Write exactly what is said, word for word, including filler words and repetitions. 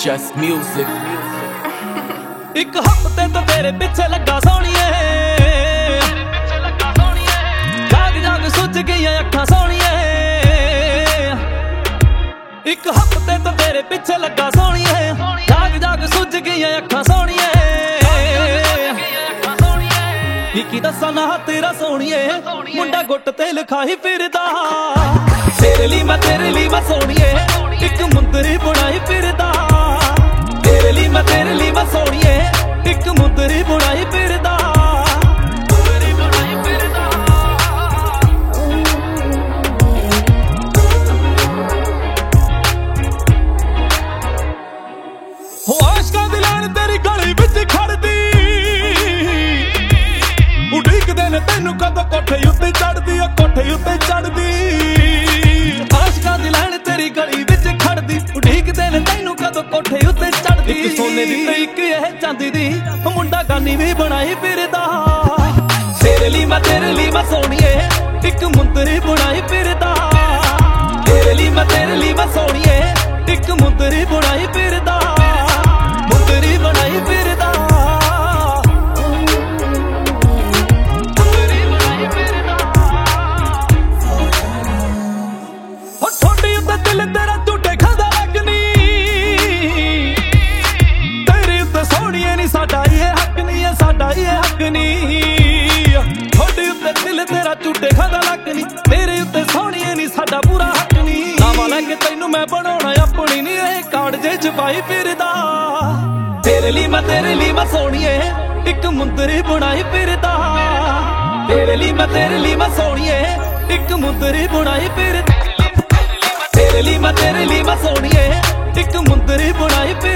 Just music. ਇੱਕ ਹਫ਼ਤੇ ਤੋਂ ਤੇਰੇ ਪਿੱਛੇ ਲੱਗਾ ਸੋਹਣੀਏ, ਜਾਗ ਜਾਗ ਸੁੱਜ ਗਈਆਂ ਅੱਖਾਂ ਸੋਹਣੀਏ। ਇੱਕ ਹਫ਼ਤੇ ਤੋਂ ਤੇਰੇ ਪਿੱਛੇ ਲੱਗਾ ਸੋਹਣੀਏ, ਜਾਗ ਜਾਗ ਸੁੱਜ ਗਈਆਂ ਅੱਖਾਂ ਸੋਹਣੀਏ। ਕੀ ਦੱਸਾਂ ਨਾ ਤੇਰਾ ਸੋਹਣੀਏ, ਮੁੰਡਾ ਗੁੱਟ ਤੇ ਲਿਖਾਈ ਫਿਰਦਾ। ਤੇਰੇ ਲਈ ਮੈਂ ਤੇਰੇ ਲਈ ਮੈਂ ਸੋਹਣੀਏ, ਇੱਕ ਮੁੰਦਰੀ ਬਣਾਈ ਫਿਰਦਾ। ਤੇਰੇ ਲਈ ਮੈਂ ਤੇਰੇ ਲਈ ਮੈਂ ਸੋਹਣੀਏ, ਇੱਕ ਮੁੰਦਰੀ ਬਣਾਈ ਫਿਰਦਾ। ਮੁੰਦਰੀ ਬਣਾਈ ਫਿਰਦਾ। ਹੋ ਆਸ਼ਕਾਂ ਦੀ ਲਾਈਨ ਤੇਰੀ ਗਲੀ ਵਿੱਚ ਖੜਦੀ, ਉਡੀਕਦੇ ਨੇ ਤੈਨੂੰ ਕਦੋਂ ਕੋਠੇ ਉੱਤੇ ਚੜਦੀ, ਉਹ ਕੋਠੇ ਉੱਤੇ ਚੜਦੀ। ਆਸ਼ਕਾਂ ਦੀ ਲਾਈਨ ਤੇਰੀ ਗਲੀ ਵਿੱਚ ਖੜਦੀ, ਉਡੀਕਦੇ ਨੇ ਤੈਨੂੰ ਕਦੋਂ ਕੋਠੇ ਉੱਤੇ ਚੜਦੀ। ਇੱਕ ਸੋਨੇ ਦੀ ਤੇ ਇੱਕ ਇਹ ਚਾਂਦੀ ਦੀ, ਮੁੰਡਾ ਗਾਨੀ ਵੀ ਬਣਾਈ ਫਿਰਦਾ। ਤੇਰੇ ਲਈ ਮੈਂ ਤੇਰੇ ਲਈ ਮੈਂ ਸੋਹਣੀਏ, ਇੱਕ ਮੁੰਦਰੀ ਬਣਾਈ ਫਿਰਦਾ। ਤੇਰੇ ਲਈ ਮੈਂ ਤੇਰੇ ਲਈ ਮੈਂ ਸੋਹਣੀਏ, ਇੱਕ ਮੁੰਦਰੀ ਬਣਾਈ ਫਿਰਦਾ। ਮੁੰਦਰੀ ਬਣਾਈ ਫਿਰਦਾ। ਦਿਲ ਤੇਰਾ ਝੂਟੇ ਖਾਂਦਾ ਲੱਗਨੀ, ਤੇਰੇ ਉੱਤੇ ਸੋਹਣੀਏ ਨੀ ਸਾਡਾ ਇਹ ਹੱਕ ਨੀ, ਇਹ ਸਾਡਾ ਇਹ ਹੱਕ ਨੀ। ਤੁਹਾਡੇ ਉੱਤੇ ਦਿਲ ਤੇਰਾ ਝੂਟੇ ਖਾਂਦਾ ਲੱਗਨੀ, ਤੇਰੇ ਉੱਤੇ ਸੋਹਣੀਏ ਨੀ ਸਾਡਾ ਪੂਰਾ ਹੱਕ ਨੀ। ਨਾਵਾਂ ਲੈ ਕੇ ਤੈਨੂੰ ਮੈਂ ਬਣਾਉਣਾ ਆਪਣੀ ਨੀ, ਇਹ ਕਾਰਡ ਜੇ ਛਪਾਈ ਫਿਰਦਾ। ਤੇਰੇ ਲਈ ਮੈਂ ਤੇਰੇ ਲਈ ਮੈਂ ਸੋਹਣੀਏ, ਇੱਕ ਮੁੰਦਰੀ ਬਣਾਈ ਫਿਰਦਾ। ਤੇਰੇ ਲਈ ਮੈਂ ਤੇਰੇ ਲਈ ਮੈਂ ਸੋਹਣੀਏ, ਇੱਕ ਮੁੰਦਰੀ ਬਣਾਈ ਫਿਰਦਾ। ਤੇਰੇ ਲਈ ਮੈਂ ਤੇਰੇ ਲਈ ਮੈਂ ਸੋਹਣੀਏ, ਇੱਕ ਮੁੰਦਰੀ ਬਣਾਈ ਫਿਰਦਾ।